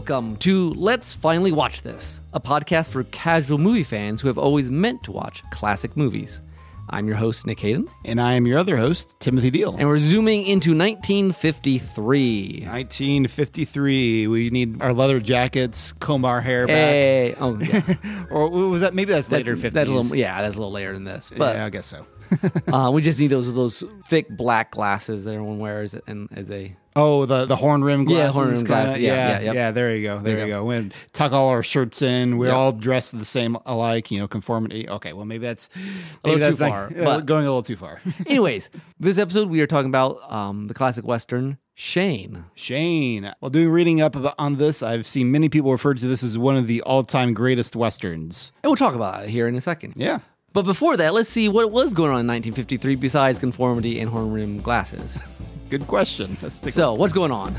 Welcome to Let's Finally Watch This, a podcast for casual movie fans who have always meant to watch classic movies. I'm your host, Nick Hayden. And I am your other host, Timothy Deal. And we're zooming into 1953. 1953. We need our leather jackets, comb our hair Hey. back. Oh, yeah. Or was that, maybe that's later 50s. That's a little later than this. But yeah, I guess so. we just need those thick black glasses that everyone wears and as they... Oh, the horn rim glasses. Yeah, horn rim glasses. Yeah, there you go. There you go. We tuck all our shirts in. We're all dressed the same alike, conformity. Okay, well, maybe that's a little too far. But going a little too far. Anyways, this episode we are talking about the classic Western, Shane. Well, doing reading up on this, I've seen many people refer to this as one of the all-time greatest Westerns. And we'll talk about it here in a second. Yeah. But before that, let's see what was going on in 1953 besides conformity and horn rim glasses. Good question. So, what's going on?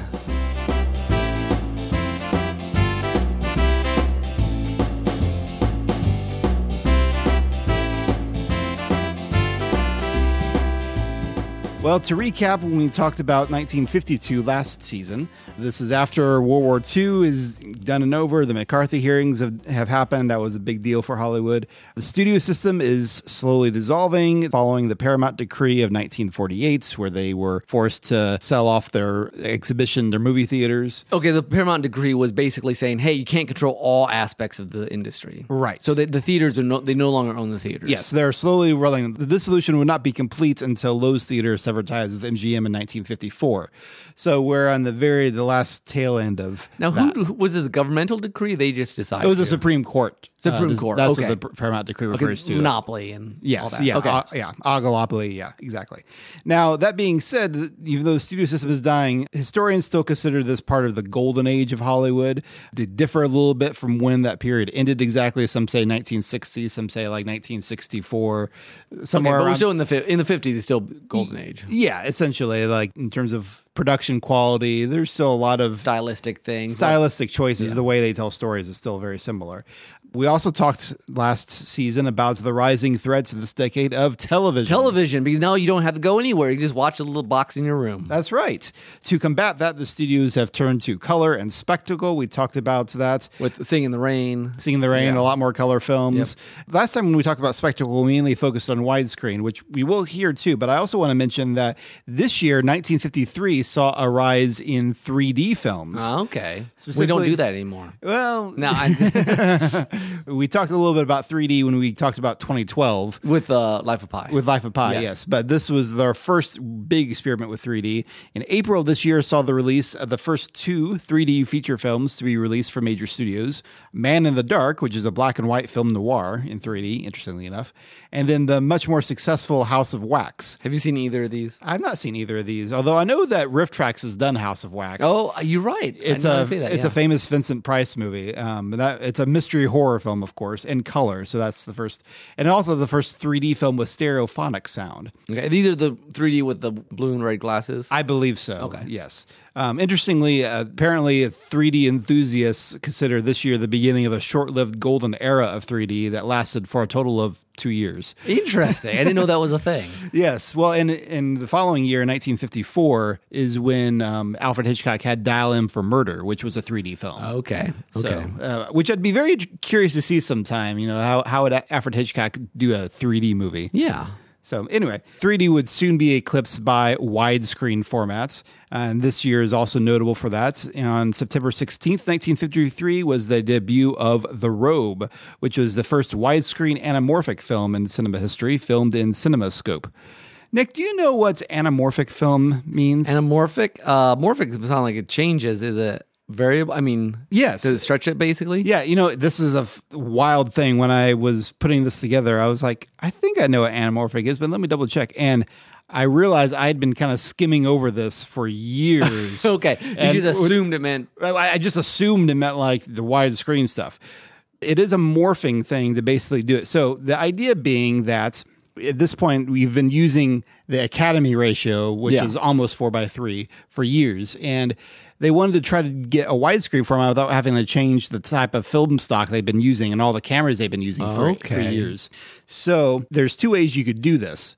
Well, to recap, when we talked about 1952 last season, this is after World War II is done and over. The McCarthy hearings have happened. That was a big deal for Hollywood. The studio system is slowly dissolving following the Paramount Decree of 1948, where they were forced to sell off their movie theaters. Okay, the Paramount Decree was basically saying, hey, you can't control all aspects of the industry. Right. So the theaters, they no longer own the theaters. Yes, they're slowly rolling. The dissolution would not be complete until Loew's Theater severed ties with MGM in 1954. So we're on the last tail end of now. That. Who was it? A governmental decree? They just decided. It was a Supreme Court. Supreme Court. That's okay. what the Paramount Decree refers to. Monopoly and yes, all that. Yeah, okay. Oligopoly. Yeah, exactly. Now that being said, even though the studio system is dying, historians still consider this part of the golden age of Hollywood. They differ a little bit from when that period ended exactly. Some say 1960, some say like 1964. Somewhere but around. we're still in the 50s. It's still golden age. Yeah, essentially, like in terms of production quality, there's still a lot of stylistic things. Stylistic choices. Yeah. The way they tell stories is still very similar. We also talked last season about the rising threats of this decade of television. Because now you don't have to go anywhere. You just watch a little box in your room. That's right. To combat that, the studios have turned to color and spectacle. We talked about that. With Singing in the Rain. A lot more color films. Yep. Last time when we talked about spectacle, we mainly focused on widescreen, which we will here too. But I also want to mention that this year, 1953, saw a rise in 3D films. Oh, okay. We don't do that anymore. Well, no. We talked a little bit about 3D when we talked about 2012. With Life of Pi. With Life of Pi, yes. But this was their first big experiment with 3D. In April of this year saw the release of the first 2 3D feature films to be released from major studios. Man in the Dark, which is a black and white film noir in 3D, interestingly enough. And then the much more successful House of Wax. Have you seen either of these? I've not seen either of these, although I know that Riff Trax has done House of Wax. Oh, you're right. It's a famous Vincent Price movie. It's a mystery horror film, of course, in color. So that's the first, and also the first 3D film with stereophonic sound. Okay, these are the 3D with the blue and red glasses? I believe so. Okay. Yes. Interestingly, apparently 3D enthusiasts consider this year the beginning of a short-lived golden era of 3D that lasted for a total of 2 years. Interesting. I didn't know that was a thing. Yes. Well, in the following year, 1954, is when Alfred Hitchcock had Dial M for Murder, which was a 3D film. Okay. So, which I'd be very curious to see sometime. How would Alfred Hitchcock do a 3D movie? Yeah. So anyway, 3D would soon be eclipsed by widescreen formats. And this year is also notable for that. On September 16th, 1953 was the debut of The Robe, which was the first widescreen anamorphic film in cinema history, filmed in CinemaScope. Nick, do you know what anamorphic film means? Anamorphic? Morphic doesn't sound like it changes. Is it variable? I mean, yes. Does it stretch it basically? Yeah, this is a wild thing. When I was putting this together, I was like, I think I know what anamorphic is, but let me double check. And I realized I had been kind of skimming over this for years. Okay. You just assumed it meant... I just assumed it meant like the widescreen stuff. It is a morphing thing to basically do it. So the idea being that at this point, we've been using the Academy ratio, which is almost 4:3 for years. And they wanted to try to get a widescreen format without having to change the type of film stock they've been using and all the cameras they've been using for years. So there's 2 ways you could do this.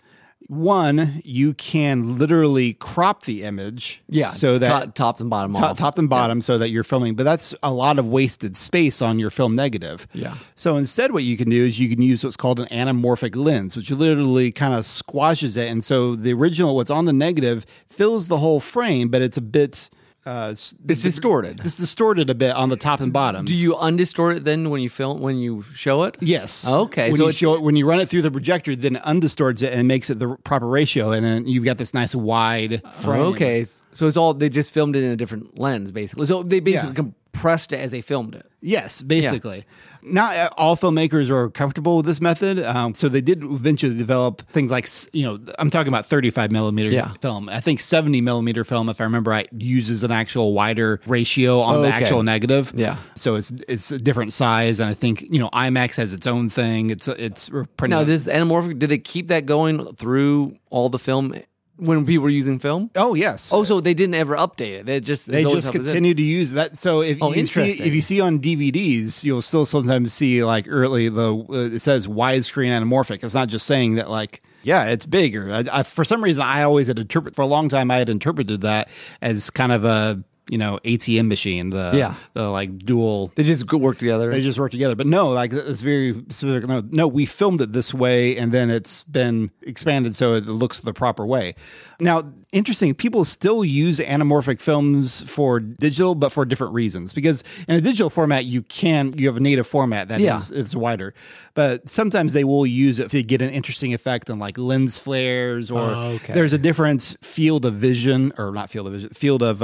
One, you can literally crop the image, Yeah, so that top and bottom off. top and bottom, so that you're filming. But that's a lot of wasted space on your film negative. Yeah. So instead, what you can do is you can use what's called an anamorphic lens, which literally kind of squashes it, and so the original, what's on the negative, fills the whole frame, but it's a bit. It's distorted. It's distorted a bit on the top and bottom. Do you undistort it then when you show it? Yes. Okay, When so you it's- show it, when you run it through the projector, then it undistorts it and makes it the proper ratio, and then you've got this nice wide frame. Okay, so it's all they just filmed it in a different lens, basically. So they basically Yeah. compressed it as they filmed it. Yes, basically. Not all filmmakers are comfortable with this method, so they did eventually develop things like, I'm talking about 35 millimeter Yeah. film. I think 70 millimeter film, if I remember right, uses an actual wider ratio on the Okay. actual negative. Yeah. So it's a different size, and I think IMAX has its own thing. It's pretty. Now, this anamorphic, did they keep that going through all the film when people were using film? Oh yes. Oh, so they didn't ever update it. They just continue to use that. So if interesting. you see on DVDs, you'll still sometimes see like early it says widescreen anamorphic. It's not just saying that like. Yeah, it's bigger. I for some reason, I always had for a long time, I had interpreted that as kind of a ATM machine. The like dual. They just work together. They just work together. But no, like it's very specific. No, we filmed it this way, and then it's been expanded so it looks the proper way. Now, interesting, people still use anamorphic films for digital, but for different reasons. Because in a digital format, you have a native format that is wider. But sometimes they will use it to get an interesting effect on like lens flares, or there's a different field of vision, or not field of vision, field of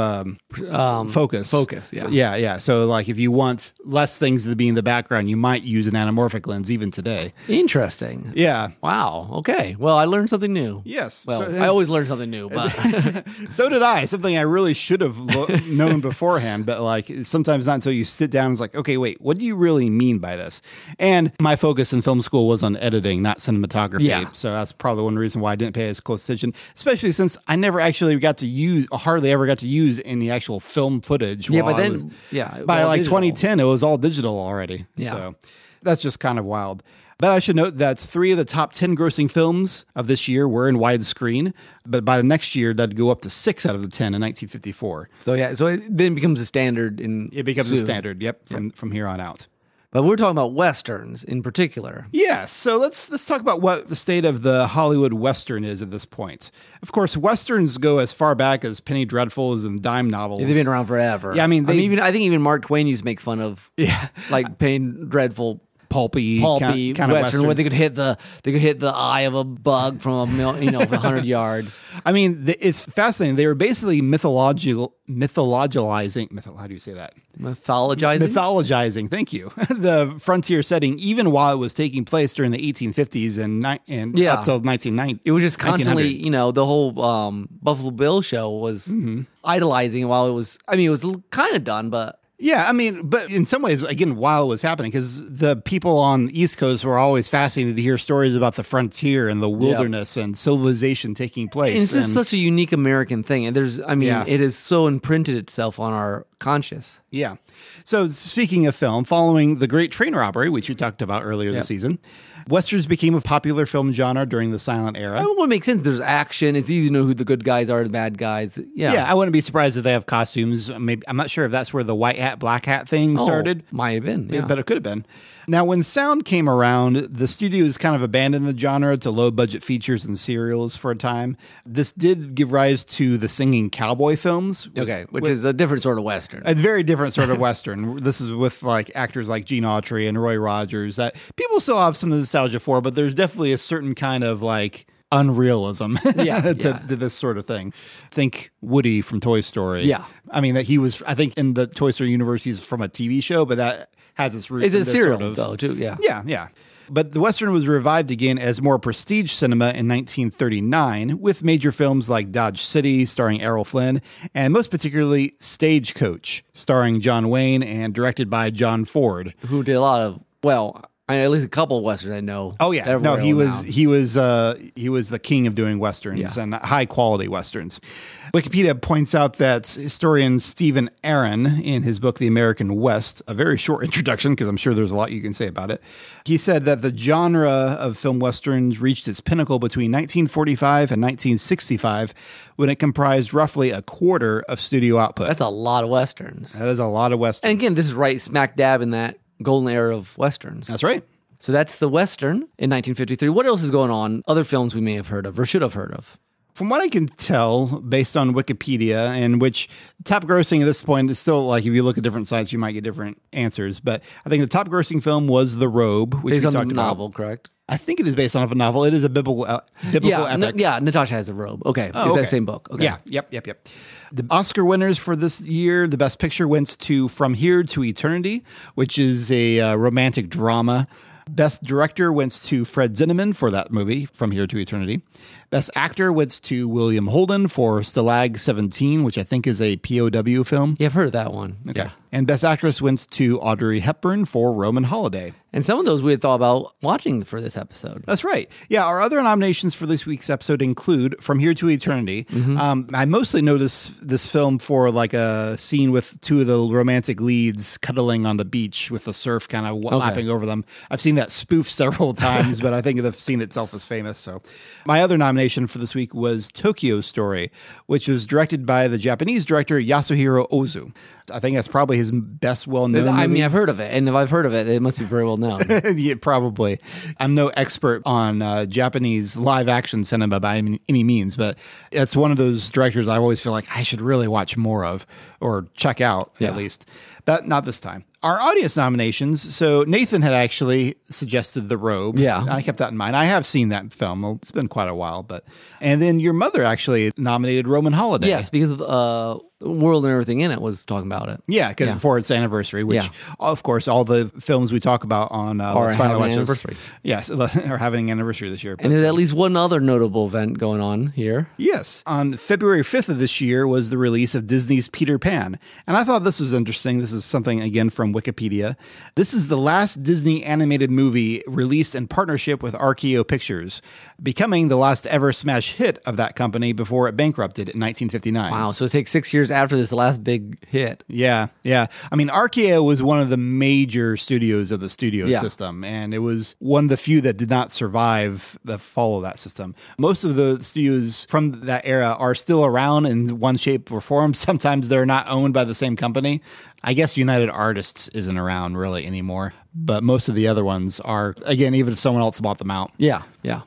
focus. Focus, yeah. Yeah. So like if you want less things to be in the background, you might use an anamorphic lens even today. Interesting. Yeah. Wow. Okay. Well, I learned something new. Yes. Well, So I always learn something new, but so did I. Something I really should have known beforehand, but like sometimes not until you sit down. It's like, okay, wait, what do you really mean by this? And my focus in film school was on editing, not cinematography. Yeah. So that's probably one reason why I didn't pay as close attention, especially since I never actually hardly ever got to use any actual film footage. yeah. while But I then, was- by like digital. 2010, it was all digital already. Yeah. So that's just kind of wild. But I should note that 3 of the top 10 grossing films of this year were in widescreen. But by the next year, that'd go up to 6 out of the 10 in 1954. So it then becomes a standard It becomes soon. a standard, from here on out. But we're talking about westerns in particular. Yeah, so let's talk about what the state of the Hollywood Western is at this point. Of course, Westerns go as far back as Penny Dreadfuls and dime novels. Yeah, they've been around forever. Yeah, I mean, I think even Mark Twain used to make fun of like Penny Dreadful. Pulpy Pulpy kind of Western where they could hit the eye of a bug from 100 yards. I mean, it's fascinating. They were basically mythologizing. How do you say that? Mythologizing. Thank you. The frontier setting, even while it was taking place during the 1850s and up till 1990. It was just constantly, 1900. the whole Buffalo Bill show was idolizing while it was kind of done, but. Yeah, I mean, but in some ways, again, while it was happening, because the people on the East Coast were always fascinated to hear stories about the frontier and the wilderness and civilization taking place. And it's just such a unique American thing. And it has so imprinted itself on our conscious. Yeah. So speaking of film, following the Great Train Robbery, which we talked about earlier this season, Westerns became a popular film genre during the silent era. It would make sense. There's action. It's easy to know who the good guys are, the bad guys. Yeah, I wouldn't be surprised if they have costumes. Maybe I'm not sure if that's where the white hat, black hat thing started. Might have been, yeah. But it could have been. Now, when sound came around, the studios kind of abandoned the genre to low-budget features and serials for a time. This did give rise to the singing cowboy films. Which is a different sort of Western. A very different sort of Western. This is with like actors like Gene Autry and Roy Rogers that people still have some nostalgia for, but there's definitely a certain kind of like unrealism to this sort of thing. Think Woody from Toy Story. Yeah. I mean, that he was, I think in the Toy Story universe, he's from a TV show, but that has its roots It's in a this serial, sort of, though, too, yeah. Yeah. But the Western was revived again as more prestige cinema in 1939 with major films like Dodge City, starring Errol Flynn, and most particularly Stagecoach, starring John Wayne and directed by John Ford. Who did a lot of, I mean, at least a couple of westerns I know. Oh yeah, that no, were he was renowned. he was the king of doing westerns Yeah. and high quality westerns. Wikipedia points out that historian Stephen Aaron, in his book The American West, a very short introduction because I'm sure there's a lot you can say about it. He said that the genre of film westerns reached its pinnacle between 1945 and 1965, when it comprised roughly a quarter of studio output. That's a lot of westerns. That is a lot of westerns. And again, this is right smack dab in that golden era of westerns. That's right. So that's the western in 1953. What else is going on? Other films we may have heard of or should have heard of. From what I can tell, based on Wikipedia, in which top grossing at this point is still like, if you look at different sites, you might get different answers. But I think the top grossing film was The Robe, which Based we on the talked about. novel, correct? I think it is based off a novel. It is a biblical Yeah, epic. Natasha Has a Robe. Okay, Oh, it's okay. that same book. Okay. Yeah, yep. The Oscar winners for this year, the Best Picture went to From Here to Eternity, which is a romantic drama. Best Director went to Fred Zinnemann for that movie, From Here to Eternity. Best Actor went to William Holden for Stalag 17, which I think is a POW film. Yeah, I've heard of that one. Okay. Yeah. And Best Actress went to Audrey Hepburn for Roman Holiday. And some of those we had thought about watching for this episode. That's right. Yeah, our other nominations for this week's episode include From Here to Eternity. I mostly know this film for like a scene with two of the romantic leads cuddling on the beach with the surf kind of lapping over them. I've seen that spoof several times, but I think the scene itself is famous. So my other nomination for this week was Tokyo Story, which was directed by the Japanese director Yasuhiro Ozu. I think that's probably his best well-known I movie. mean, I've heard of it, and if I've heard of it, it must be very well known. Yeah, probably. I'm no expert on Japanese live-action cinema by any means, but it's one of those directors I always feel like I should really watch more of or check out Yeah. at least. But not this time. Our audience nominations. So Nathan had actually suggested The Robe. Yeah. I kept that in mind. I have seen that film. Well, it's been quite a while, and then your mother actually nominated Roman Holiday. Yes, because the world and everything in it was talking about it. Yeah, because for its anniversary, which, Yeah. of course, all the films we talk about on Let's Finally having Watch an This- anniversary. Yes, are having an anniversary this year. And there's at least one other notable event going on here. Yes. On February 5th of this year was the release of Disney's Peter Pan. And I thought this was interesting. This is something, again, from Wikipedia. This is the last Disney animated movie released in partnership with RKO Pictures, becoming the last ever smash hit of that company before it bankrupted in 1959. Wow, so it takes 6 years after this last big hit. Yeah. I mean, RKO was one of the major studios of the studio Yeah. system, and it was one of the few that did not survive the fall of that system. Most of the studios from that era are still around in one shape or form. Sometimes they're not owned by the same company. I guess United Artists isn't around really anymore, but most of the other ones are, again, even if someone else bought them out. Yeah.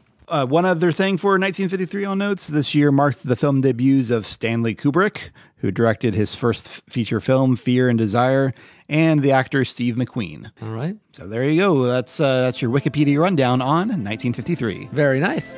One other thing for 1953 on notes, this year marked the film debuts of Stanley Kubrick, who directed his first feature film, Fear and Desire, and the actor Steve McQueen. All right. So there you go. That's your Wikipedia rundown on 1953. Very nice.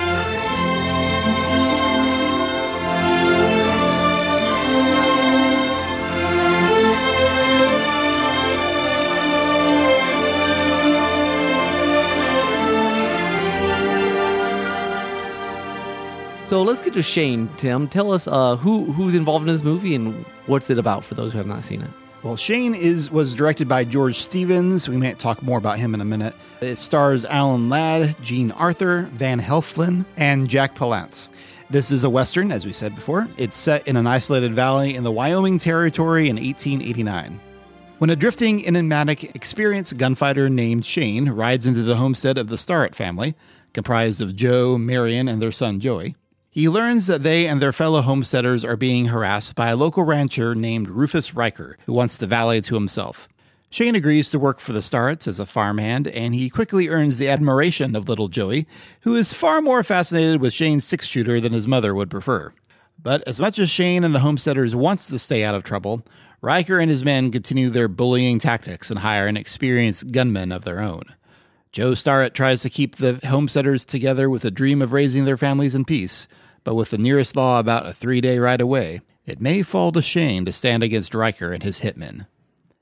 So let's get to Shane, Tim. Tell us who's involved in this movie and what's it about for those who have not seen it. Well, Shane was directed by George Stevens. We may talk more about him in a minute. It stars Alan Ladd, Jean Arthur, Van Helflin, and Jack Palance. This is a Western, as we said before. It's set in an isolated valley in the Wyoming Territory in 1889. When a drifting, enigmatic, experienced gunfighter named Shane rides into the homestead of the Starrett family, comprised of Joe, Marion, and their son Joey, he learns that they and their fellow homesteaders are being harassed by a local rancher named Rufus Riker, who wants the valley to himself. Shane agrees to work for the Starretts as a farmhand, and he quickly earns the admiration of little Joey, who is far more fascinated with Shane's six-shooter than his mother would prefer. But as much as Shane and the homesteaders wants to stay out of trouble, Riker and his men continue their bullying tactics and hire an experienced gunman of their own. Joe Starrett tries to keep the homesteaders together with a dream of raising their families in peace, but with the nearest law about a 3-day ride away, it may fall to Shane to stand against Riker and his hitmen.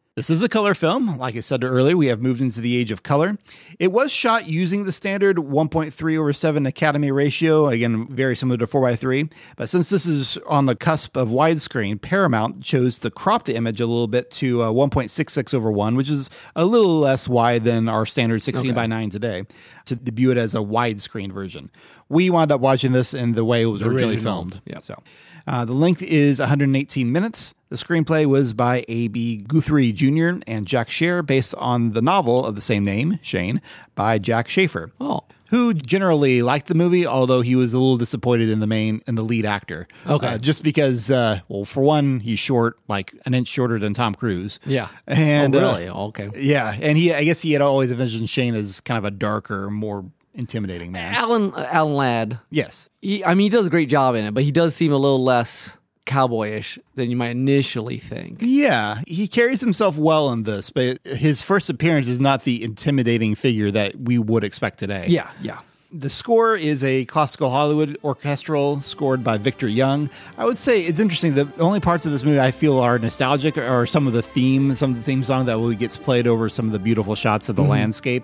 This is a color film. Like I said earlier, we have moved into the age of color. It was shot using the standard 1.3/7 Academy ratio, again, very similar to 4:3. But since this is on the cusp of widescreen, Paramount chose to crop the image a little bit to 1.66/1, which is a little less wide than our standard 16:9 today, to debut it as a widescreen version. We wound up watching this in the way it was originally filmed. Yeah. So the length is 118 minutes. The screenplay was by A.B. Guthrie Jr. and Jack Scher, based on the novel of the same name, Shane, by Jack Schaefer. Oh. Who generally liked the movie, although he was a little disappointed in the lead actor. Okay. Just because, well, for one, he's short, like an inch shorter than Tom Cruise. Yeah. And really? Okay. Yeah, and I guess he had always envisioned Shane as kind of a darker, more intimidating man. Alan Ladd. Yes. He does a great job in it, but he does seem a little less cowboyish than you might initially think. Yeah, he carries himself well in this, but his first appearance is not the intimidating figure that we would expect today. Yeah. The score is a classical Hollywood orchestral scored by Victor Young. I would say it's interesting. The only parts of this movie I feel are nostalgic are some of the theme song that gets played over some of the beautiful shots of the landscape.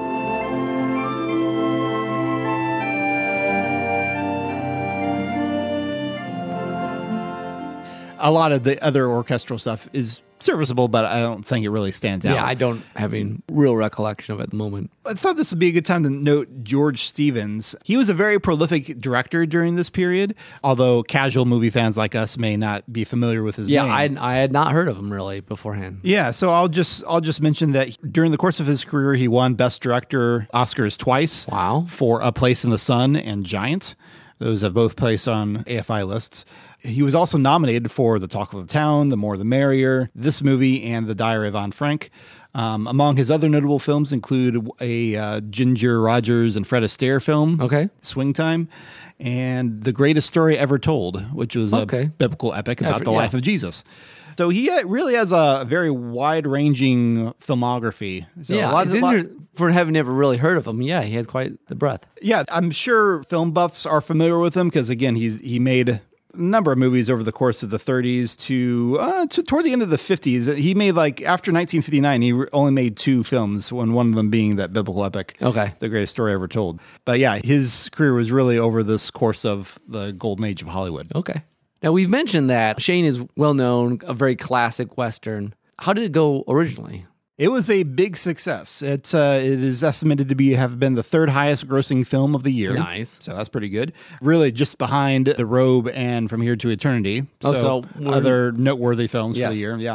A lot of the other orchestral stuff is serviceable, but I don't think it really stands out. Yeah, I don't have any real recollection of it at the moment. I thought this would be a good time to note George Stevens. He was a very prolific director during this period, although casual movie fans like us may not be familiar with his name. Yeah, I had not heard of him really beforehand. Yeah, so I'll just mention that during the course of his career, he won Best Director Oscars twice. Wow. For A Place in the Sun and Giant. Those have both placed on AFI lists. He was also nominated for The Talk of the Town, The More the Merrier, this movie, and The Diary of Anne Frank. Among his other notable films include a Ginger Rogers and Fred Astaire film, Swing Time, and The Greatest Story Ever Told, which was a biblical epic about the life of Jesus. So he really has a very wide-ranging filmography. So for having never really heard of him, he has quite the breadth. Yeah, I'm sure film buffs are familiar with him because, again, he made a number of movies over the course of the 30s to toward the end of the 50s. He made, after 1959, he only made 2 films, one of them being that biblical epic, The Greatest Story Ever Told. But yeah, his career was really over this course of the golden age of Hollywood. Okay. Now, we've mentioned that Shane is well known, a very classic Western. How did it go originally? It was a big success. It is estimated to have been the 3rd highest grossing film of the year. Nice. So that's pretty good. Really just behind The Robe and From Here to Eternity. So other noteworthy films for the year. Yeah.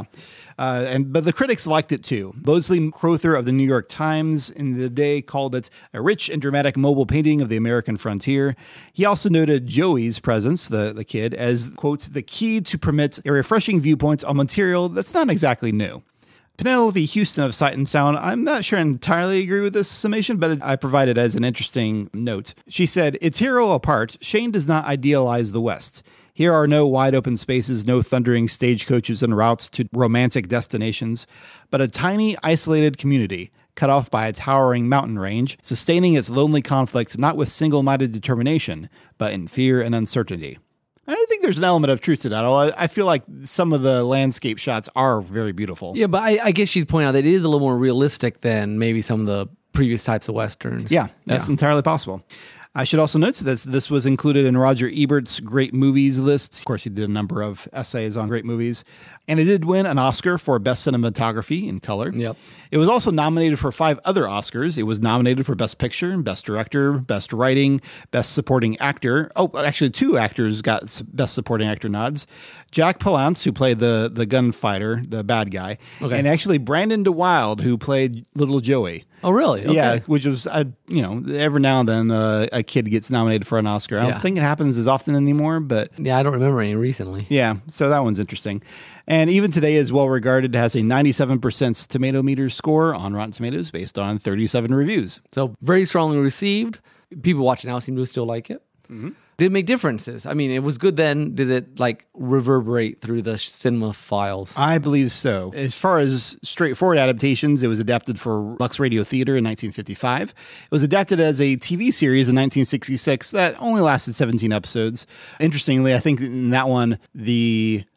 But the critics liked it too. Mosley Crowther of the New York Times in the day called it a rich and dramatic mobile painting of the American frontier. He also noted Joey's presence, the kid, as, quote, the key to permit a refreshing viewpoint on material that's not exactly new. Penelope Houston of Sight and Sound, I'm not sure I entirely agree with this summation, but I provide it as an interesting note. She said, its hero apart, Shane does not idealize the West. Here are no wide open spaces, no thundering stagecoaches and routes to romantic destinations, but a tiny, isolated community, cut off by a towering mountain range, sustaining its lonely conflict not with single-minded determination, but in fear and uncertainty. I don't think there's an element of truth to that. I feel like some of the landscape shots are very beautiful. Yeah, but I guess she'd point out that it is a little more realistic than maybe some of the previous types of Westerns. Yeah, that's entirely possible. I should also note that this was included in Roger Ebert's Great Movies list. Of course, he did a number of essays on great movies. And it did win an Oscar for Best Cinematography in Color. Yep. It was also nominated for 5 other Oscars. It was nominated for Best Picture, Best Director, Best Writing, Best Supporting Actor. Oh, actually, 2 actors got Best Supporting Actor nods. Jack Palance, who played the gunfighter, the bad guy. Okay. And actually Brandon DeWilde, who played Little Joey. Oh, really? Okay. Yeah, which was, every now and then a kid gets nominated for an Oscar. I don't think it happens as often anymore, but... Yeah, I don't remember any recently. Yeah, so that one's interesting. And even today is well regarded, has a 97% tomato meter score on Rotten Tomatoes based on 37 reviews. So very strongly received. People watching now seem to still like it. Mm-hmm. Did it make differences? I mean, it was good then. Did it reverberate through the cinema files? I believe so. As far as straightforward adaptations, it was adapted for Lux Radio Theater in 1955. It was adapted as a TV series in 1966 that only lasted 17 episodes. Interestingly, I think in that one, the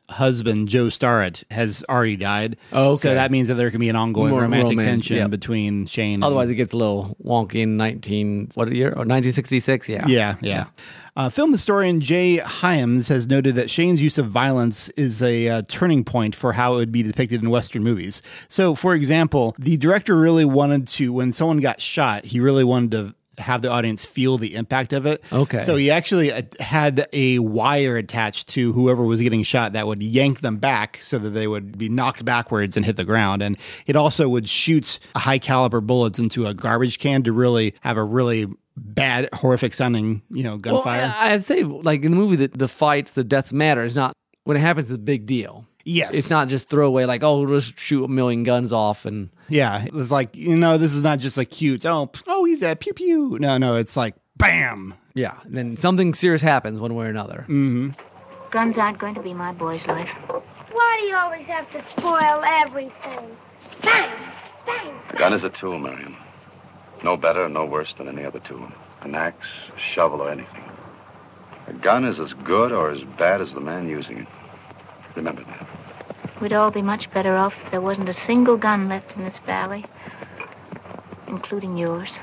husband, Joe Starrett, has already died. Oh, okay. So that means that there can be an ongoing More romantic romance, tension yep. between Shane. Otherwise, it gets a little wonky in 1966. Yeah. Yeah. Film historian Jay Hyams has noted that Shane's use of violence is a turning point for how it would be depicted in Western movies. So, for example, the director really wanted to, when someone got shot, he really wanted to have the audience feel the impact of it. Okay. So he actually had a wire attached to whoever was getting shot that would yank them back so that they would be knocked backwards and hit the ground. And it also would shoot high caliber bullets into a garbage can to really have a really bad, horrific sounding, gunfire. Well, I'd say, like in the movie, the fights, the deaths matter. It's not, when it happens, it's a big deal. Yes. It's not just throwaway, like, oh, we'll just shoot a million guns off. And yeah, it's like, this is not just a cute, oh, he's dead, pew pew. No, it's like, bam. Yeah, and then something serious happens one way or another. Mm-hmm. Guns aren't going to be my boy's life. Why do you always have to spoil everything? Bang! Bang! A gun is a tool, Miriam. No better, no worse than any other tool. An axe, a shovel, or anything. A gun is as good or as bad as the man using it. Remember that. We'd all be much better off if there wasn't a single gun left in this valley, including yours.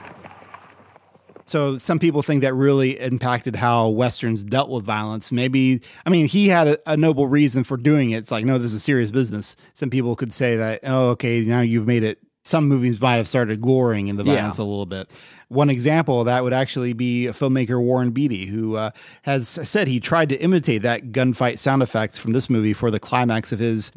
So some people think that really impacted how Westerns dealt with violence. Maybe, he had a noble reason for doing it. It's like, no, this is serious business. Some people could say that, oh, okay, now you've made it. Some movies might have started glorying in the violence a little bit. One example of that would actually be filmmaker Warren Beatty, who has said he tried to imitate that gunfight sound effects from this movie for the climax of his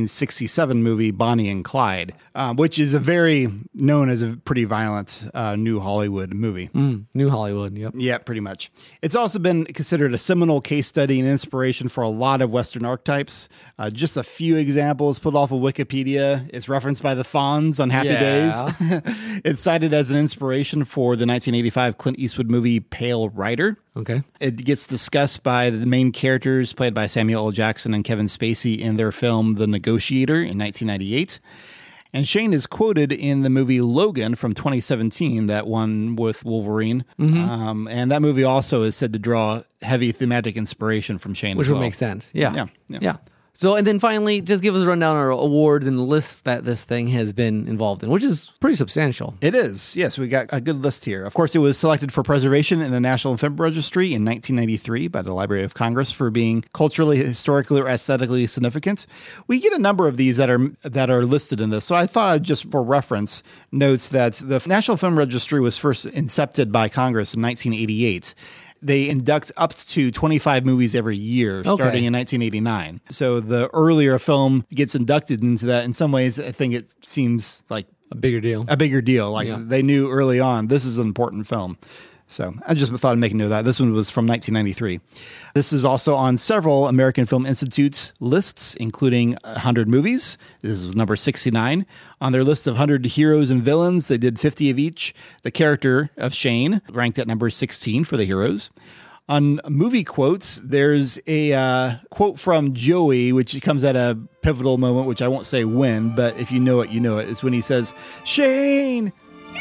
1967 movie Bonnie and Clyde, which is known as a pretty violent New Hollywood movie. New Hollywood, yep. Yeah, pretty much. It's also been considered a seminal case study and inspiration for a lot of Western archetypes. Just a few examples pulled off of Wikipedia. It's referenced by the Fonz on Happy Days. It's cited as an inspiration for the 1985 Clint Eastwood movie Pale Rider. Okay. It gets discussed by the main characters played by Samuel L. Jackson and Kevin Spacey in their film The Negotiator in 1998. And Shane is quoted in the movie Logan from 2017, that one with Wolverine. Mm-hmm. And that movie also is said to draw heavy thematic inspiration from Shane Which as well. would make sense. Yeah. Yeah. So, and then finally, just give us a rundown of our awards and lists that this thing has been involved in, which is pretty substantial. It is. Yes, we got a good list here. Of course, it was selected for preservation in the National Film Registry in 1993 by the Library of Congress for being culturally, historically, or aesthetically significant. We get a number of these that are listed in this. So I thought I'd just, for reference, notes that the National Film Registry was first incepted by Congress in 1988. They induct up to 25 movies every year, starting in 1989. So the earlier film gets inducted into that. In some ways, I think it seems like a bigger deal. Like they knew early on, this is an important film. So I just thought I'd make a note of that. This one was from 1993. This is also on several American Film Institute's lists, including 100 movies. This is number 69. On their list of 100 heroes and villains, they did 50 of each. The character of Shane ranked at number 16 for the heroes. On movie quotes, there's a quote from Joey, which comes at a pivotal moment, which I won't say when, but if you know it, you know it. It's when he says, "Shane!"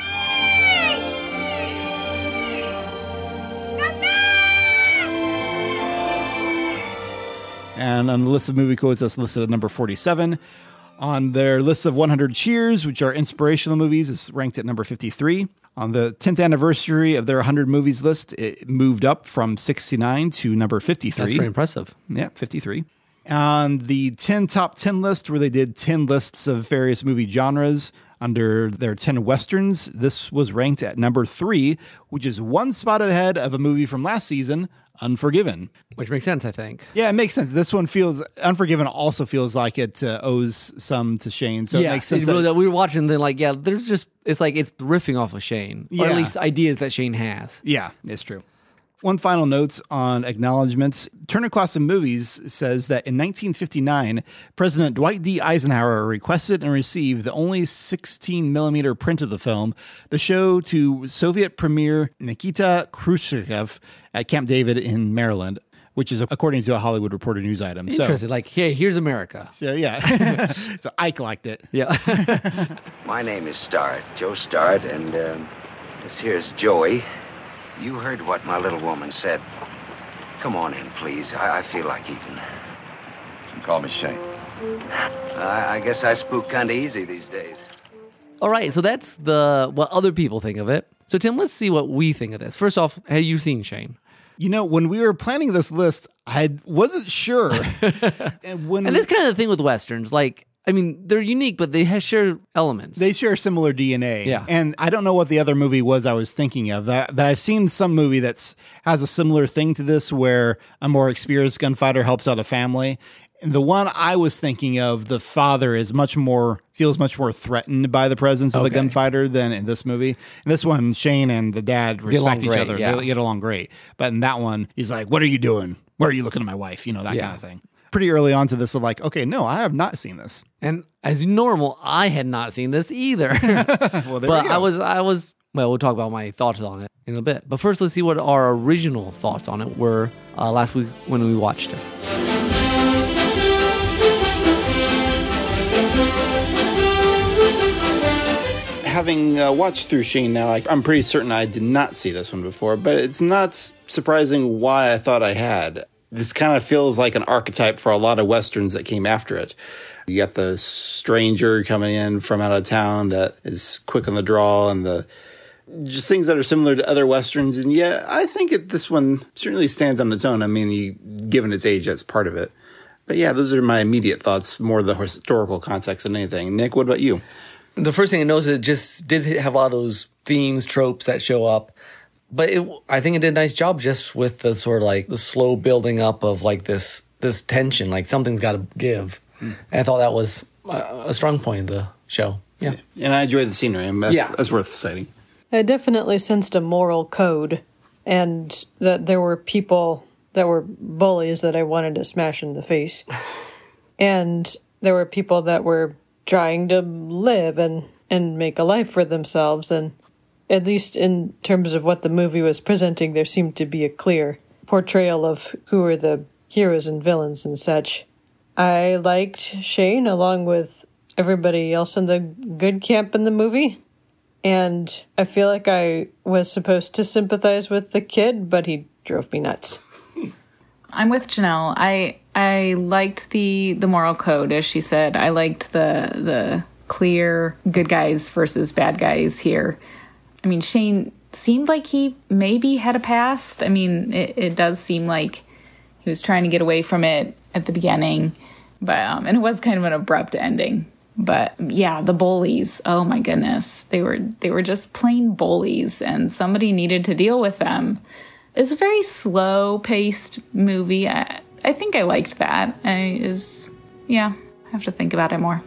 And on the list of movie quotes, that's listed at number 47. On their list of 100 cheers, which are inspirational movies, it's ranked at number 53. On the 10th anniversary of their 100 movies list, it moved up from 69 to number 53. That's very impressive. Yeah, 53. On the 10 top 10 list, where they did 10 lists of various movie genres under their 10 Westerns, this was ranked at number 3, which is one spot ahead of a movie from last season, Unforgiven. Which makes sense, I think. Yeah, it makes sense. This one Unforgiven also feels like it owes some to Shane. So it makes sense. We were watching, then it's like it's riffing off of Shane, or at least ideas that Shane has. Yeah, it's true. One final note on acknowledgments. Turner Classic Movies says that in 1959, President Dwight D. Eisenhower requested and received the only 16mm print of the film to show to Soviet Premier Nikita Khrushchev at Camp David in Maryland, which is according to a Hollywood Reporter news item. Interesting. Like, hey, here's America. So, yeah. So Ike liked it. Yeah. My name is Starrett, Joe Starrett, and this here's Joey. You heard what my little woman said. Come on in, please. I feel like eating. You can call me Shane. I guess I spook kind of easy these days. All right, so that's what other people think of it. So Tim, let's see what we think of this. First off, have you seen Shane? You know, when we were planning this list, I wasn't sure. and that's kind of the thing with Westerns. Like, I mean, they're unique, but they share elements. They share similar DNA. Yeah. And I don't know what the other movie was I was thinking of. That I've seen some movie has a similar thing to this where a more experienced gunfighter helps out a family. And the one I was thinking of, the father feels much more threatened by the presence of the gunfighter than in this movie. In this one, Shane and the dad respect each other. Yeah. They get along great. But in that one, he's like, "What are you doing? Where are you looking at my wife?" You know, that kind of thing. Pretty early on to this, I'm like, okay, no, I have not seen this. And as normal, I had not seen this either. Well, there we go. I was. Well, we'll talk about my thoughts on it in a bit. But first, let's see what our original thoughts on it were last week when we watched it. Having watched through Shane now, I'm pretty certain I did not see this one before, but it's not surprising why I thought I had. This kind of feels like an archetype for a lot of Westerns that came after it. You got the stranger coming in from out of town that is quick on the draw and just things that are similar to other Westerns. And yeah, I think this one certainly stands on its own. I mean, given its age, that's part of it. But yeah, those are my immediate thoughts, more the historical context than anything. Nick, what about you? The first thing I noticed is it just did have a lot of those themes, tropes that show up. But I think it did a nice job just with the sort of like the slow building up of like this tension, like something's got to give. And I thought that was a strong point of the show. Yeah. And I enjoyed the scenery. That's worth citing. I definitely sensed a moral code, and that there were people that were bullies that I wanted to smash in the face. And there were people that were trying to live and make a life for themselves. And at least in terms of what the movie was presenting, there seemed to be a clear portrayal of who are the heroes and villains and such. I liked Shane along with everybody else in the good camp in the movie. And I feel like I was supposed to sympathize with the kid, but he drove me nuts. I'm with Janelle. I liked the moral code, as she said. I liked the clear good guys versus bad guys here. I mean, Shane seemed like he maybe had a past. I mean, it does seem like he was trying to get away from it at the beginning, but and it was kind of an abrupt ending. But yeah, the bullies. Oh my goodness, they were just plain bullies, and somebody needed to deal with them. It's a very slow-paced movie. I think I liked that. I have to think about it more.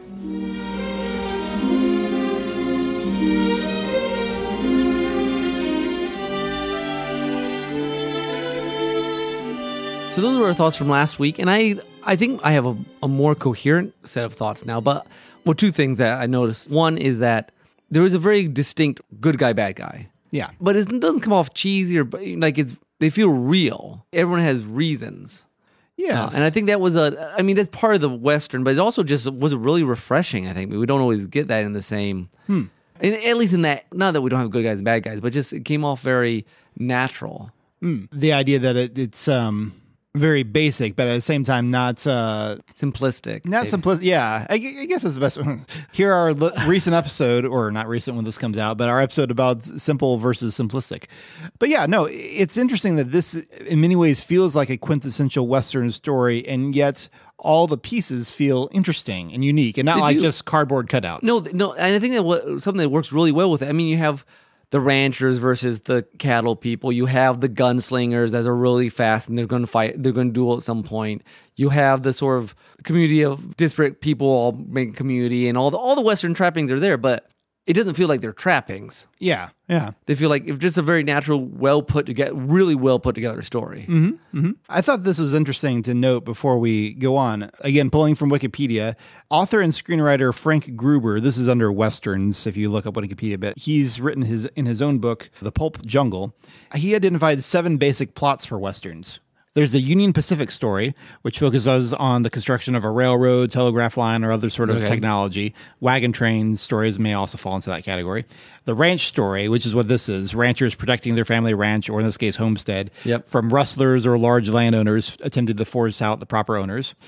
So those were our thoughts from last week, and I think I have a more coherent set of thoughts now. But two things that I noticed. One is that there is a very distinct good guy, bad guy. Yeah. But it doesn't come off cheesy or like they feel real. Everyone has reasons. Yes. And I think that was that's part of the Western, but it also just was really refreshing, I think. We don't always get that in the same, at least in that, not that we don't have good guys and bad guys, but just it came off very natural. The idea that it's very basic, but at the same time not simplistic. Not simplistic. Yeah, I guess that's the best one. Here our recent episode, or not recent when this comes out, but our episode about simple versus simplistic. But yeah, no, it's interesting that this in many ways feels like a quintessential Western story, and yet all the pieces feel interesting and unique, and not like just cardboard cutouts. No, and I think that something that works really well with it. I mean, you have the ranchers versus the cattle people. You have the gunslingers that are really fast and they're going to fight. They're going to duel at some point. You have the sort of community of disparate people all make a community, and all the Western trappings are there, but it doesn't feel like they're trappings. Yeah. They feel like it's just a very natural, really well put together story. I thought this was interesting to note before we go on. Again, pulling from Wikipedia, author and screenwriter Frank Gruber, this is under Westerns, if you look up Wikipedia a bit, he's written in his own book, The Pulp Jungle. He identified 7 basic plots for Westerns. There's the Union Pacific story, which focuses on the construction of a railroad, telegraph line, or other sort of technology. Wagon train stories may also fall into that category. The ranch story, which is what this is, ranchers protecting their family ranch, or in this case, homestead, from rustlers or large landowners attempting to force out the proper owners.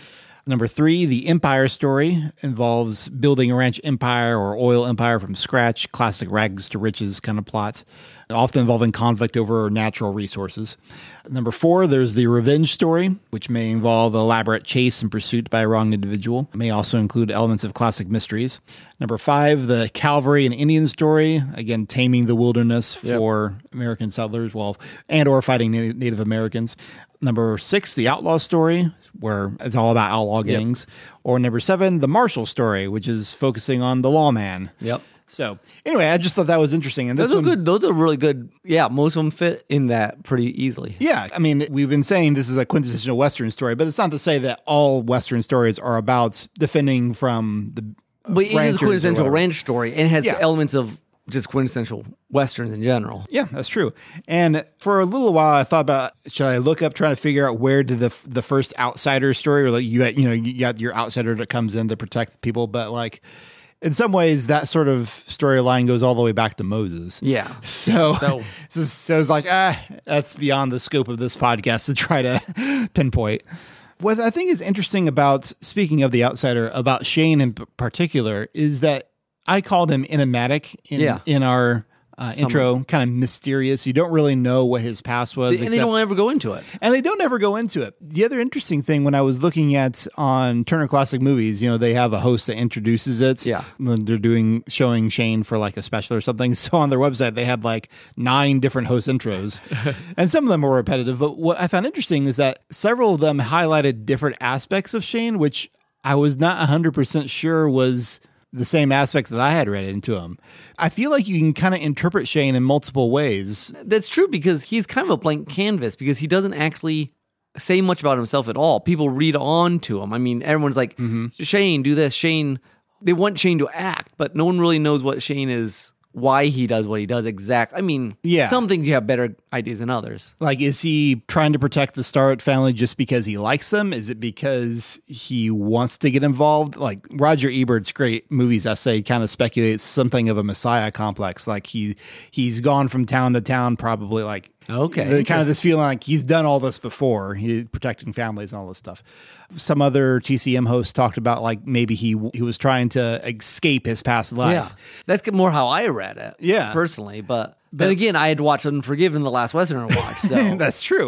Number 3, the Empire story involves building a ranch empire or oil empire from scratch, classic rags to riches kind of plot, often involving conflict over natural resources. Number 4, there's the revenge story, which may involve elaborate chase and pursuit by a wronged individual. It may also include elements of classic mysteries. Number 5, the cavalry and Indian story, again, taming the wilderness for American settlers, and or fighting Native Americans. Number 6, the outlaw story, where it's all about outlaw gangs. Or number 7, the martial story, which is focusing on the lawman. Yep. So anyway, I just thought that was interesting. And those are good. Those are really good. Yeah, most of them fit in that pretty easily. Yeah, I mean, we've been saying this is a quintessential Western story, but it's not to say that all Western stories are about defending from the But it is a quintessential ranch story, and it has Yeah. elements of just quintessential Westerns in general. Yeah, that's true. And for a little while, I thought about, should I look up trying to figure out where did the first outsider story, or like you got your outsider that comes in to protect people, but like in some ways that sort of storyline goes all the way back to Moses. Yeah. So it's like, that's beyond the scope of this podcast to try to pinpoint. What I think is interesting about, speaking of the outsider, about Shane in particular, is that I called him enigmatic in our intro, kind of mysterious. You don't really know what his past was. And they don't ever go into it. And they don't ever go into it. The other interesting thing, when I was looking at on Turner Classic Movies, they have a host that introduces it. Yeah. When they're showing Shane for like a special or something. So on their website, they had like 9 different host intros. And some of them were repetitive. But what I found interesting is that several of them highlighted different aspects of Shane, which I was not 100% sure was the same aspects that I had read into him. I feel like you can kind of interpret Shane in multiple ways. That's true, because he's kind of a blank canvas, because he doesn't actually say much about himself at all. People read on to him. I mean, everyone's like, Shane, do this. Shane, they want Shane to act, but no one really knows what Shane is, why he does what he does exactly. I mean, some things you have better ideas than others. Like, is he trying to protect the Starrett family just because he likes them? Is it because he wants to get involved? Like, Roger Ebert's great movies essay kind of speculates something of a messiah complex. Like, he's gone from town to town, probably like, kind of this feeling like he's done all this before. He's protecting families and all this stuff. Some other TCM hosts talked about like maybe he was trying to escape his past life. Yeah, that's more how I read it. Yeah, personally, but then again, I had watched Unforgiven, the last Western I watched. So That's true.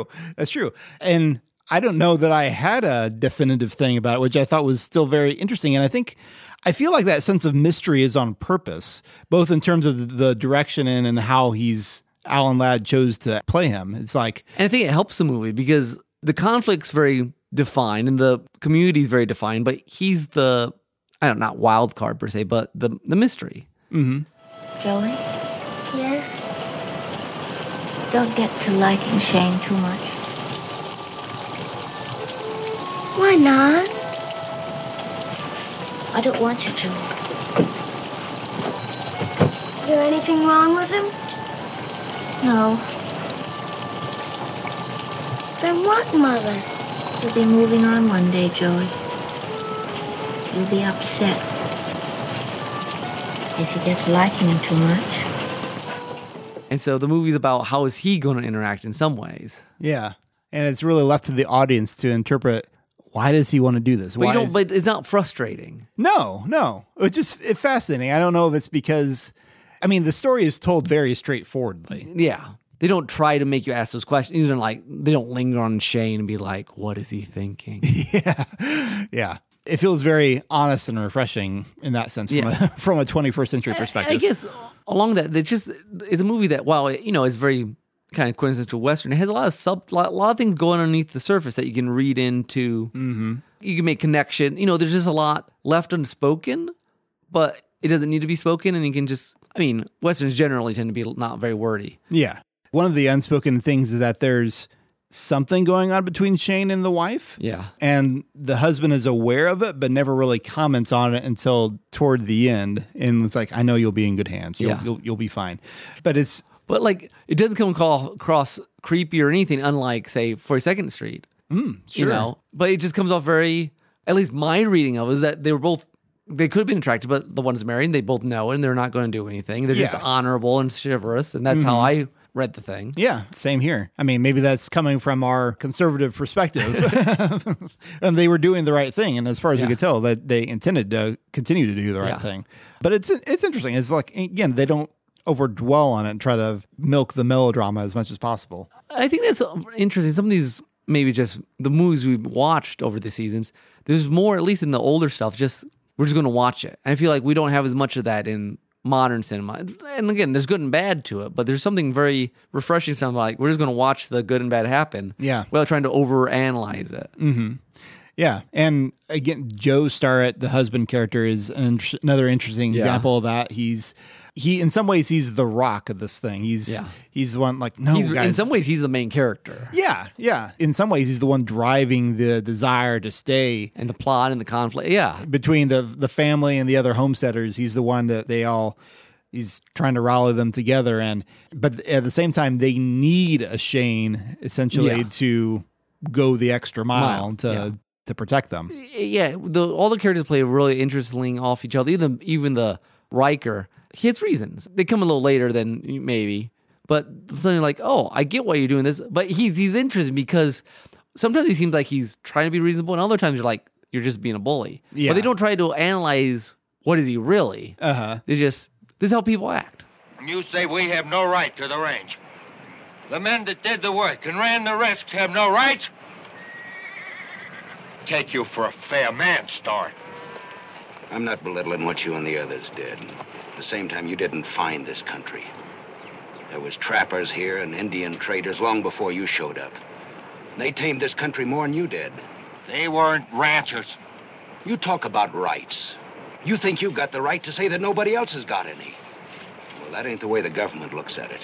And I don't know that I had a definitive thing about it, which I thought was still very interesting. And I feel like that sense of mystery is on purpose, both in terms of the direction and how Alan Ladd chose to play him. It's like, and I think it helps the movie because the conflict's very defined and the community is very defined, but he's not wild card per se, but the mystery. Mm-hmm. Joey? Yes? Don't get to liking Shane too much. Why not? I don't want you to. Is there anything wrong with him? No. Then what, Mother? You'll be moving on one day, Joey. You'll be upset if you get to liking him too much. And so the movie's about how is he going to interact in some ways. Yeah. And it's really left to the audience to interpret, why does he want to do this? But it's not frustrating. No. It's fascinating. I don't know if it's because, the story is told very straightforwardly. Yeah. They don't try to make you ask those questions. They don't linger on Shane and be like, what is he thinking? Yeah. It feels very honest and refreshing in that sense from a 21st century perspective. I guess along that, it's a movie that, while it's very kind of quintessential Western, it has a lot of things going underneath the surface that you can read into. Mm-hmm. You can make connection. There's just a lot left unspoken, but it doesn't need to be spoken, and you can just, Westerns generally tend to be not very wordy. Yeah. One of the unspoken things is that there's something going on between Shane and the wife. Yeah. And the husband is aware of it, but never really comments on it until toward the end. And it's like, I know you'll be in good hands. You'll be fine. But it doesn't come across creepy or anything, unlike, say, 42nd Street. Sure. But it just comes off very, at least my reading of it is that they could have been attracted, but the one is married and they both know it and they're not going to do anything. They're just honorable and chivalrous. And that's how I read the thing. Yeah, same here. I mean, maybe that's coming from our conservative perspective. And they were doing the right thing. And as far as we could tell, that they intended to continue to do the right thing. But it's interesting. It's like, again, they don't overdwell on it and try to milk the melodrama as much as possible. I think that's interesting. Some of these, maybe just the movies we've watched over the seasons, there's more, at least in the older stuff, just we're just going to watch it. And I feel like we don't have as much of that in modern cinema. And again, there's good and bad to it, but there's something very refreshing. Something like we're just going to watch the good and bad happen. Yeah. Without trying to overanalyze it. Mm-hmm. Yeah. And again, Joe Starrett, the husband character, is another interesting example of that. He in some ways, he's the rock of this thing. He's the one like, no, guys. In some ways, he's the main character. Yeah. Yeah. In some ways, he's the one driving the desire to stay. And the plot and the conflict. Yeah. Between the family and the other homesteaders, he's the one that he's trying to rally them together. But at the same time, they need a Shane essentially to go the extra mile to protect them. Yeah. All the characters play really interestingly off each other. Even the Riker, he has reasons. They come a little later than maybe, but suddenly like, oh, I get why you're doing this. But he's interesting because sometimes he seems like he's trying to be reasonable, and other times you're like, you're just being a bully. Yeah. But they don't try to analyze what is he really. They just, this is how people act. You say we have no right to the range. The men that did the work and ran the risks have no rights? Take you for a fair man, Starr. I'm not belittling what you and the others did. At the same time, you didn't find this country. There was trappers here and Indian traders long before you showed up. They tamed this country more than you did. They weren't ranchers. You talk about rights. You think you've got the right to say that nobody else has got any. Well, that ain't the way the government looks at it.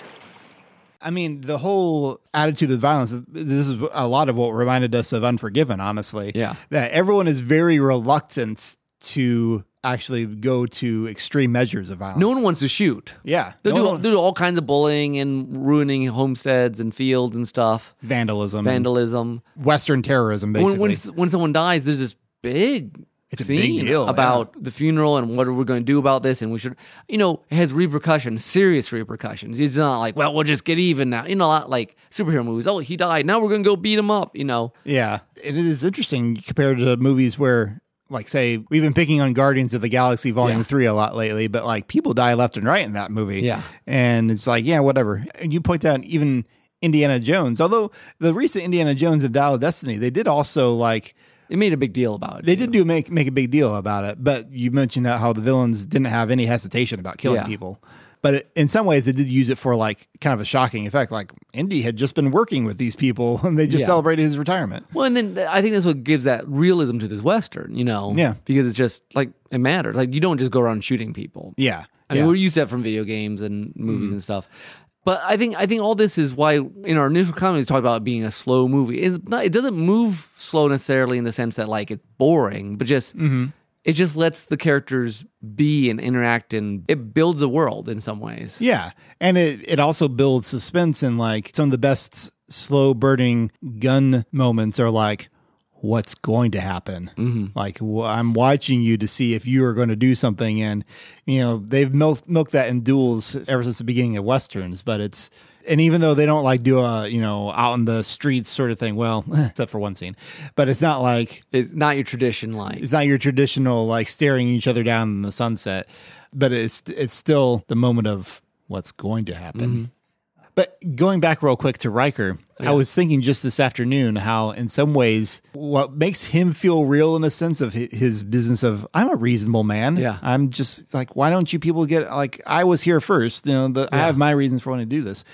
I mean, the whole attitude of violence, this is a lot of what reminded us of Unforgiven, honestly. Yeah. That everyone is very reluctant to actually go to extreme measures of violence. No one wants to shoot. Yeah. They'll do all kinds of bullying and ruining homesteads and fields and stuff. Vandalism. Western terrorism, basically. When someone dies, there's this big It's scene a big deal about the funeral and what are we going to do about this, and we should, it has repercussions, serious repercussions. It's not like, well, we'll just get even now. Not like superhero movies. Oh, he died. Now we're going to go beat him up. Yeah, it is interesting compared to movies where, like, say, we've been picking on Guardians of the Galaxy Volume 3 a lot lately, but like people die left and right in that movie. Yeah, and it's like, yeah, whatever. And you point out even Indiana Jones, although the recent Indiana Jones and Dial of Destiny, they did also like. It made a big deal about it. They did make a big deal about it, but you mentioned how the villains didn't have any hesitation about killing people. But in some ways, they did use it for like kind of a shocking effect. Like Indy had just been working with these people, and they just celebrated his retirement. Well, and then I think that's what gives that realism to this Western, Yeah. because it's just like it matters. Like you don't just go around shooting people. Yeah. I mean, we're used to that from video games and movies and stuff. But I think all this is why in our initial comments we talked about it being a slow movie. It doesn't move slow necessarily in the sense that like it's boring, but just it just lets the characters be and interact, and it builds a world in some ways. Yeah, and it also builds suspense, and like some of the best slow burning gun moments are like, what's going to happen? Like, I'm watching you to see if you are going to do something. And, they've milked that in duels ever since the beginning of Westerns, but and even though they don't like do a, out in the streets sort of thing, well, except for one scene, but it's not like. It's not your tradition, it's not your traditional, like staring each other down in the sunset, but it's still the moment of what's going to happen. But going back real quick to Riker, I was thinking just this afternoon how in some ways what makes him feel real in a sense of his business of, I'm a reasonable man. Yeah. I'm just like, why don't you people get, like, I was here first. I have my reasons for wanting to do this.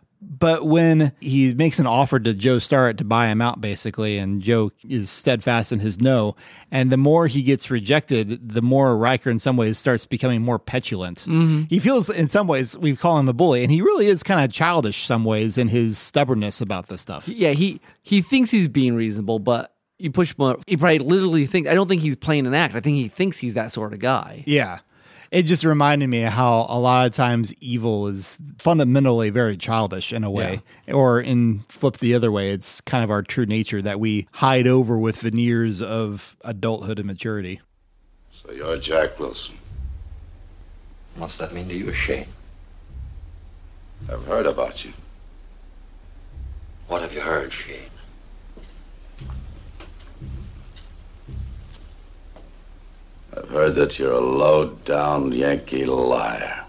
But when he makes an offer to Joe Starrett to buy him out, basically, and Joe is steadfast in his no, and the more he gets rejected, the more Riker in some ways starts becoming more petulant. He feels in some ways, we call him a bully, and he really is kind of childish some ways in his stubbornness about this stuff. Yeah, he thinks he's being reasonable, but you push him up. He probably literally thinks, I don't think he's playing an act. I think he thinks he's that sort of guy. Yeah. It just reminded me of how a lot of times evil is fundamentally very childish in a way, or in flip the other way, it's kind of our true nature that we hide over with veneers of adulthood and maturity. So you're Jack Wilson. What's that mean to you, Shane? I've heard about you. What have you heard, Shane? I've heard that you're a low-down Yankee liar.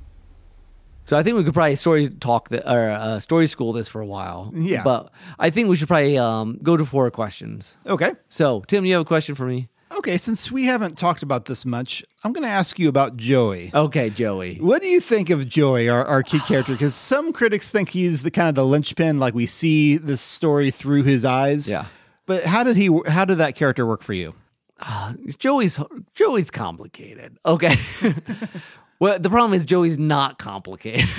So I think we could probably story school this for a while. Yeah. But I think we should probably go to 4 questions. Okay. So, Tim, you have a question for me? Okay, since we haven't talked about this much, I'm going to ask you about Joey. Okay, Joey. What do you think of Joey, our key character? Because some critics think he's the kind of the linchpin, like we see this story through his eyes. Yeah. But how did that character work for you? Joey's complicated. Okay. Well, the problem is Joey's not complicated.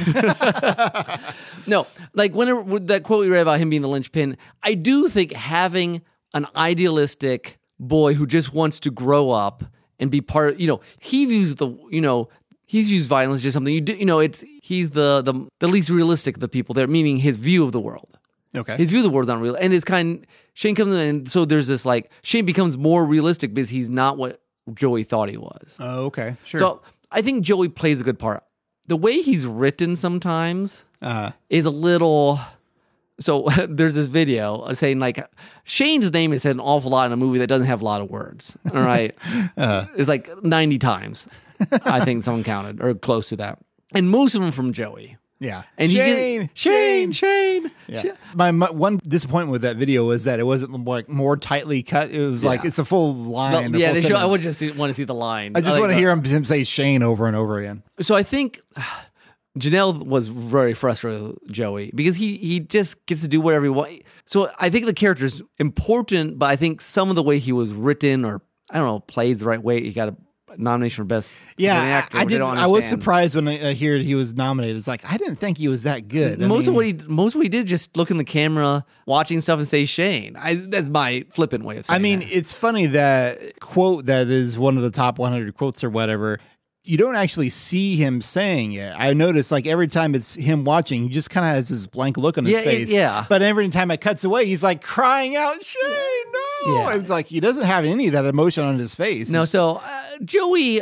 No, like with that quote we read about him being the linchpin, I do think having an idealistic boy who just wants to grow up and be part of, he views he's used violence as just something you do, he's the least realistic of the people there, meaning his view of the world. Okay. His view of the world is not real. And Shane comes in, and so there's this Shane becomes more realistic because he's not what Joey thought he was. Oh, okay. Sure. So I think Joey plays a good part. The way he's written sometimes is a little. So there's this video saying Shane's name is said an awful lot in a movie that doesn't have a lot of words. All right. It's like 90 times, I think someone counted, or close to that. And most of them from Joey. Yeah. And Shane. Yeah. My one disappointment with that video was that it wasn't more tightly cut. It was it's a full line. Yeah, I would just want to see the line. I just want to hear him say Shane over and over again. So I think Janelle was very frustrated with Joey because he just gets to do whatever he wants. So I think the character is important, but I think some of the way he was written, or I don't know, played the right way, he got a nomination for best supporting actor. I was surprised when I heard he was nominated. It's like I didn't think he was that good. Most of what he did just look in the camera, watching stuff, and say Shane. That's my flippant way of saying. It's funny that quote that is one of the top 100 quotes or whatever. You don't actually see him saying it. I noticed every time it's him watching, he just kind of has this blank look on his face. Yeah. But every time it cuts away, he's crying out, Shane, no. Yeah. It's like he doesn't have any of that emotion on his face. No, so Joey,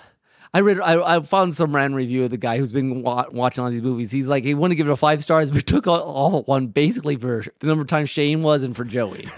I found some random review of the guy who's been watching all these movies. He's he wanted to give it a 5 stars, but took all one basically for the number of times Shane was and for Joey.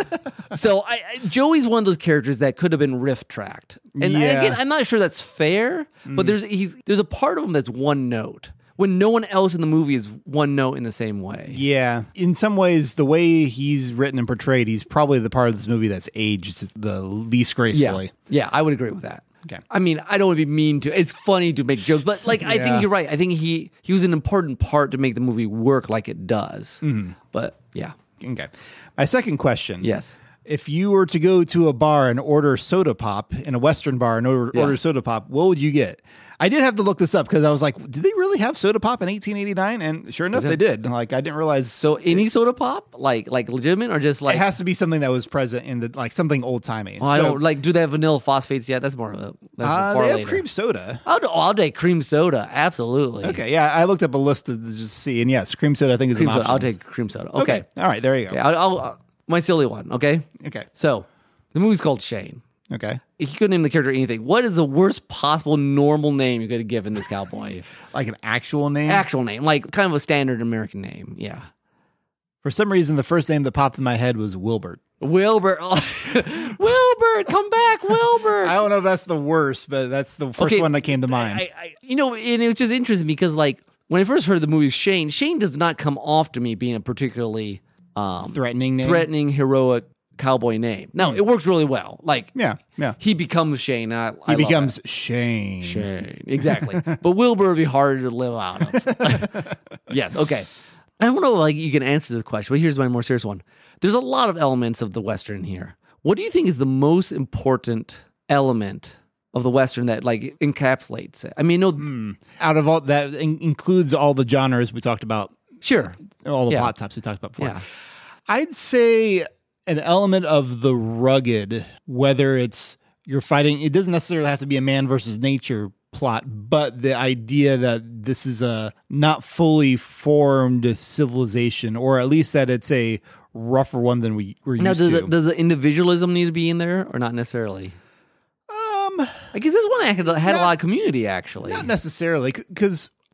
So Joey's one of those characters that could have been riff tracked. And again, I'm not sure that's fair, but there's a part of him that's one note when no one else in the movie is one note in the same way. Yeah. In some ways, the way he's written and portrayed, he's probably the part of this movie that's aged the least gracefully. Yeah, I would agree with that. Okay. I don't want to be mean to. It's funny to make jokes, but I think you're right. I think he was an important part to make the movie work like it does. Mm-hmm. But yeah. Okay. My second question. Yes. If you were to go to a bar and order soda pop in a Western bar and order soda pop, what would you get? I did have to look this up because I was like, did they really have soda pop in 1889? And sure enough, they did. I didn't realize. So any soda pop, like legitimate, or just it has to be something that was present in the something old timey. I don't do they have vanilla phosphates yet? That's more of a they have later. Cream soda. I'll take cream soda, absolutely. Okay, yeah, I looked up a list to just see, and yes, cream soda I think is an option. I'll take cream soda. Okay, all right, there you go. Okay, I'll my silly one. Okay. So the movie's called Shane. Okay. If you could name the character anything, what is the worst possible normal name you could have given this cowboy? Like an actual name? Actual name, like kind of a standard American name. Yeah. For some reason, the first name that popped in my head was Wilbert. Wilbert, Wilbert, come back, Wilbert. I don't know if that's the worst, but that's the first one that came to mind. And it was just interesting because, when I first heard the movie Shane does not come off to me being a particularly threatening name, heroic cowboy name. No, it works really well. Yeah. He becomes Shane. He becomes Shane. Shane, exactly. But Wilbur would be harder to live out of. Yes, okay. I don't know, you can answer this question, but here's my more serious one. There's a lot of elements of the Western here. What do you think is the most important element of the Western that encapsulates it? Out of all that includes all the genres we talked about. Sure. All the plot types we talked about before. Yeah. I'd say an element of the rugged, whether it's you're fighting, it doesn't necessarily have to be a man versus nature plot, but the idea that this is a not fully formed civilization, or at least that it's a rougher one than we're used to. Does the individualism need to be in there, or not necessarily? I guess this one had a lot of community, actually. Not necessarily, because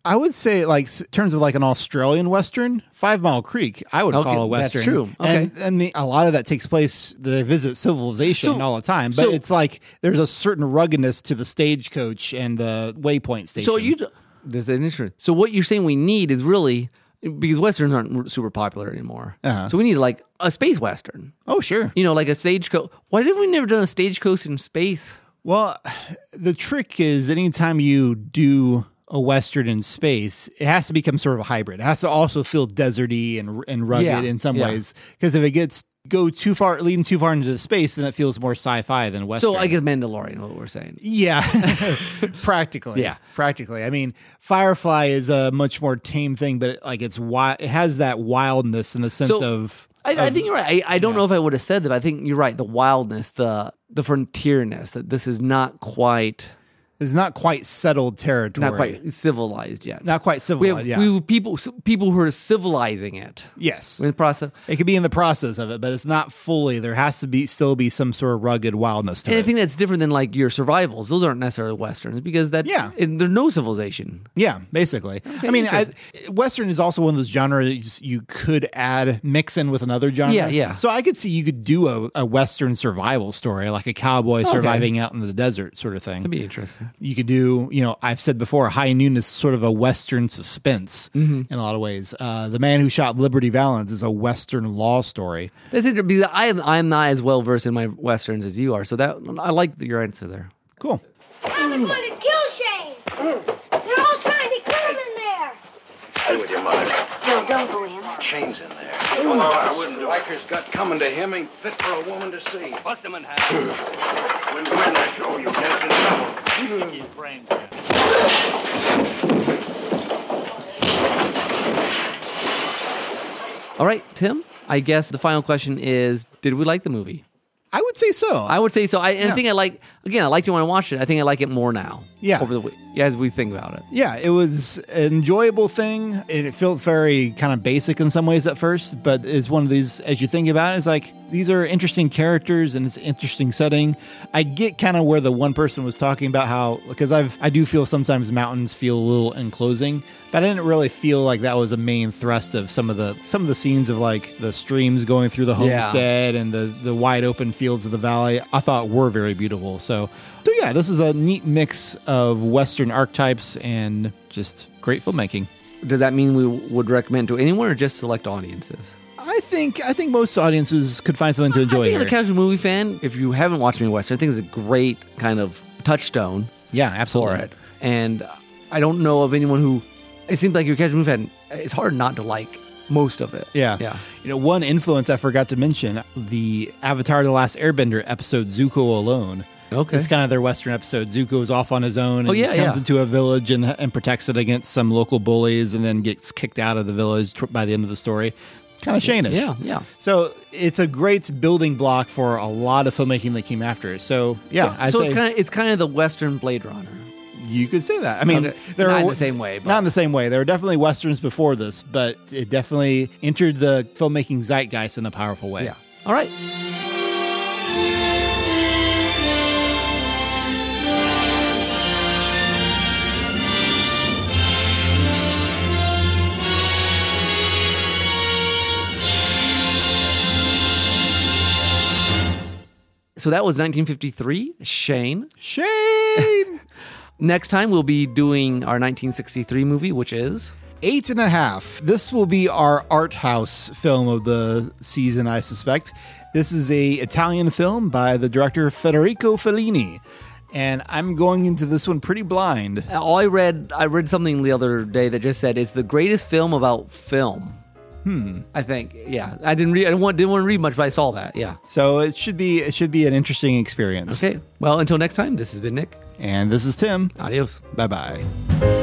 I would say, like, in terms of like an Australian Western, 5 Mile Creek, I would call a Western. That's true. Okay. And a lot of that takes place, they visit civilization all the time. But it's like there's a certain ruggedness to the Stagecoach and the Waypoint Station. So this is interesting. So what you're saying we need is really, because Westerns aren't super popular anymore. So we need like a space Western. Oh, sure. You know, like a Stagecoach. Why have we never done a Stagecoach in space? Well, the trick is anytime you do a Western in space, it has to become sort of a hybrid. It has to also feel deserty and rugged in some ways. Because if it gets leading too far into the space, then it feels more sci-fi than Western. So I guess Mandalorian, what we're saying. Yeah, practically. Yeah, practically. I mean, Firefly is a much more tame thing, but it has that wildness in the sense of. I think you're right. I don't know if I would have said that, but I think you're right. The wildness, the frontierness, that this is not quite. It's not quite settled territory. Not quite civilized yet. Not quite civilized, we have people who are civilizing it. Yes. In the process. It could be in the process of it, but it's not fully. There has to still be some sort of rugged wildness to it. And I think that's different than like your survivals. Those aren't necessarily Westerns because there's no civilization. Yeah, basically. Okay, I mean, Western is also one of those genres you could mix in with another genre. Yeah. So I could see you could do a Western survival story, like a cowboy surviving out in the desert sort of thing. That'd be interesting. You could do, I've said before, High Noon is sort of a Western suspense in a lot of ways. The Man Who Shot Liberty Valance is a Western law story. That's interesting because I'm not as well versed in my Westerns as you are, so that I like your answer there. Cool. Now they're going to kill Shane. They're all trying to kill him in there. Stay with your mother. Joe, don't go in. Shane's in there. Oh, I wouldn't do it. Riker's got coming to him ain't fit for a woman to see. Bust him in half. When you win that show, you catch in trouble. His brains in. All right, Tim, I guess the final question is, did we like the movie? I would say so. I would say so. I think I liked it when I watched it. I think I like it more now. Yeah. Over the week, as we think about it. Yeah, it was an enjoyable thing. It felt very kind of basic in some ways at first, but it's one of these, as you think about it, it's like, these are interesting characters and it's an interesting setting. I get kind of where the one person was talking about how, because I do feel sometimes mountains feel a little enclosing, but I didn't really feel like that was a main thrust of some of the scenes of like the streams going through the homestead and the wide open fields of the valley. I thought were very beautiful. So yeah, this is a neat mix of Western archetypes and just great filmmaking. Does that mean we would recommend to anyone or just select audiences? I think most audiences could find something to enjoy. I think here. the casual movie fan, if you haven't watched any Western, I think it's a great kind of touchstone. Yeah, absolutely. For it. And I don't know of anyone who. It seems like you're a casual movie fan. It's hard not to like most of it. Yeah. One influence I forgot to mention, the Avatar: The Last Airbender episode, Zuko Alone. Okay. It's kind of their Western episode. Zuko is off on his own and comes into a village and protects it against some local bullies and then gets kicked out of the village by the end of the story. Kind of Shane-ish. Yeah. So it's a great building block for a lot of filmmaking that came after it. So yeah, so it's kind of the Western Blade Runner. You could say that. I mean, not in the same way. Not in the same way. There were definitely Westerns before this, but it definitely entered the filmmaking zeitgeist in a powerful way. Yeah. All right. So that was 1953. Shane. Next time we'll be doing our 1963 movie, which is 8.5. This will be our art house film of the season, I suspect. This is a Italian film by the director Federico Fellini. And I'm going into this one pretty blind. I read something the other day that just said it's the greatest film about film. I think, yeah. I didn't want to read much, but I saw that. Yeah. So it should be an interesting experience. Okay. Well, until next time, this has been Nick. And this is Tim. Adios. Bye-bye.